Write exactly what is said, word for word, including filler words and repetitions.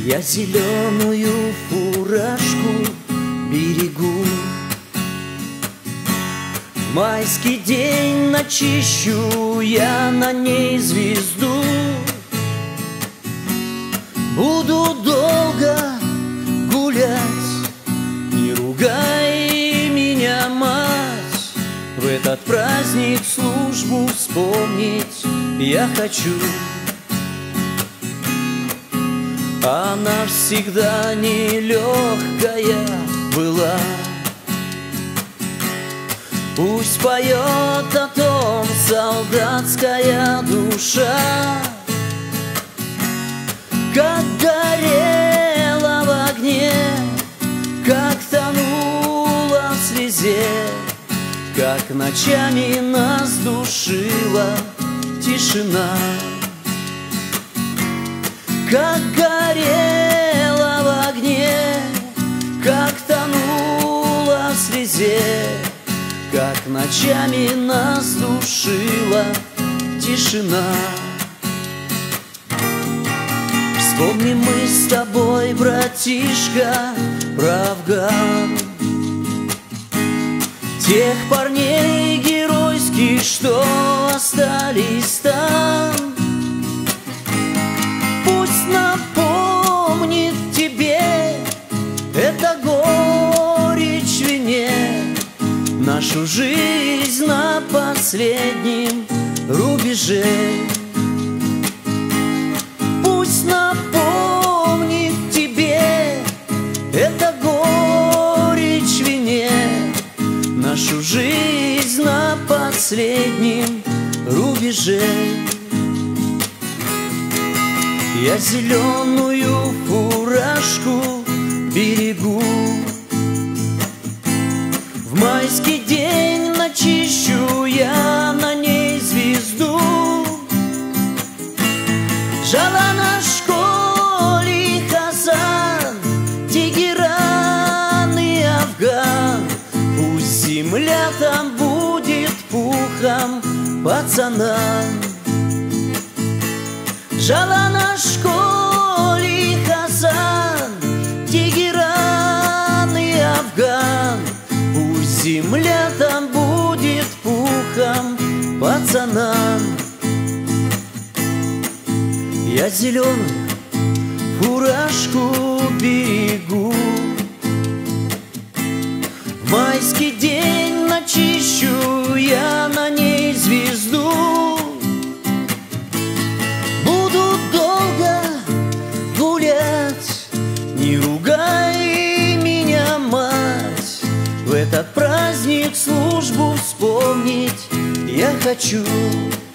Я зеленую фуражку берегу. В майский день начищу я на ней звезду. Буду долго гулять, не ругай меня, мать. В этот праздник службу вспомнить я хочу. Она всегда нелегкая была. Пусть поет о том солдатская душа, как горела в огне, как тонула в слезе, как ночами нас душила тишина. Как горела в огне, как тонула в слезе, как ночами нас душила тишина. Вспомним мы с тобой, братишка, про Афган, тех парней геройских, что остались там. Пусть напомнит тебе это горечь в вине, нашу жизнь на последнем рубеже. Пусть напомнит тебе это горечь в вине, нашу жизнь на последнем рубеже. Я зеленую фуражку берегу. В майский день начищу я на ней звезду. Жалана, школе, Хасан, Тегеран и Афган. Пусть земля там будет пухом пацанам. Жалана, школе, Хасан, Тегеран и Афган. Пусть земля там будет пухом пацанам. Я зеленую фуражку берегу. В майский день начищу я на ней звезду. Не ругай меня, мать, в этот праздник службу вспомнить я хочу.